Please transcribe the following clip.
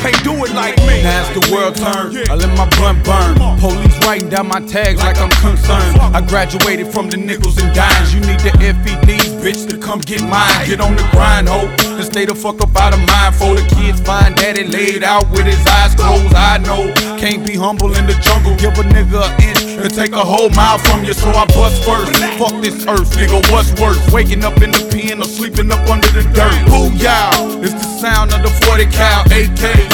can't do it like me. Now as the world turns, I let my blunt burn. Police writing down my tags like I'm concerned. I graduated from the nickels and dimes. You need the FEDs, bitch, to come get mine. Get on the grind, ho, and stay the fuck up out of mine. For the kids find daddy laid out with his eyes closed. I know, can't be humble in the jungle. Give a nigga an inch and take a whole mile from you, so I bust first. Fuck this earth, nigga, what's worse? Waking up in the pen or sleeping up under the dirt. Booyah, it's the sound of the 40 cal AK.